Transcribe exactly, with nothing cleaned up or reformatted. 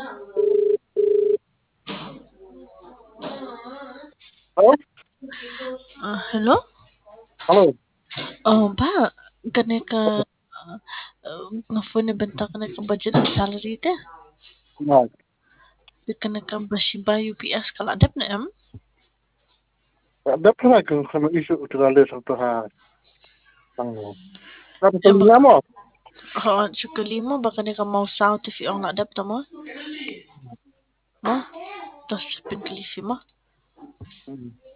Halo? Ah, hello? Halo? Oh, ba? Kani ka ah, ah, nga phone na benta ka na ka budget ng salary te. Nah, Di ka na ka ba U P S kala adap na em? ada pernah ke sama isu terlalu satu hal. Tang. Tapi Eh, telinga baka, mo. oh, sukali mo, baka ni ka mau south if yung adap na mo? No? Tapos, pinkalifi mo?